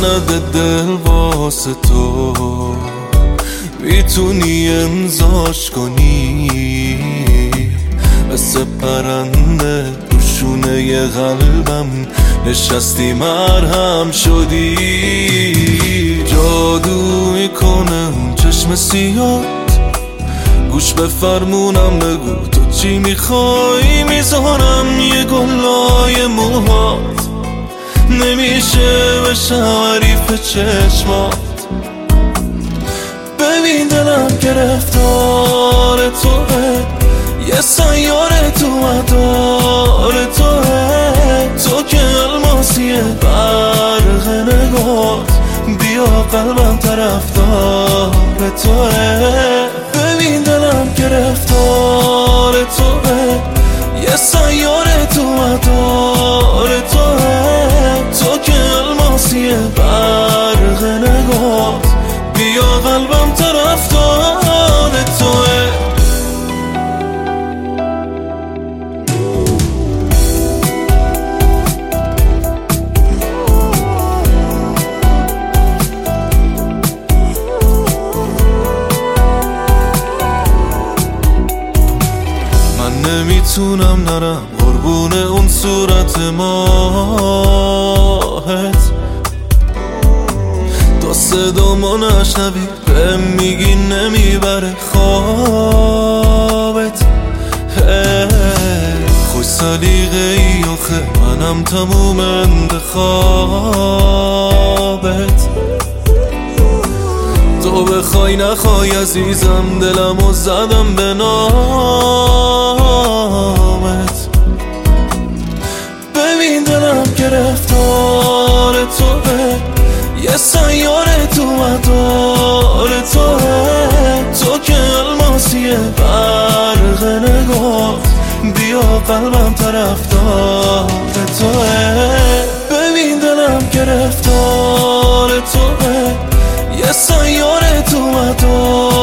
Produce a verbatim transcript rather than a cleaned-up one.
سند دل واسه تو میتونی امضاش کنی، مثل پرنده رو شونه قلبم نشستی مرهم شدی. جادو میکنه اون چشم سیاد، گوش به فرمونم بگو تو چی میخوای، میذارم یه گلای موهات، نمیشه بشم حریف چشمات. ببین دلم گرفتار توه، یه سیاره تو مدار توه، تو که الماسیه برق نگات، بیا قلبم طرفدار توه. ببین دلم گرفتار توه، یه سیاره تو مدار توه، تو که الماسیه برق نگات، بیا قلبم طرفدار توه. نمیتونم نرم قربون اون صورت ماهت، تا صدامو نشنوی بهم میگی نمیبره خوابت. خوش سلیقه ای آخه منم تموم انتخابت، تو بخوای نخوای عزیزم دلمو زدم به نامت. ببین دلم گرفتار توه، یه سیاره تو مدار توه، تو که الماسیه برق نگات، بیا قلبم طرفدار توه. ببین دلم گرفتار توه، یه سیاره تو مدار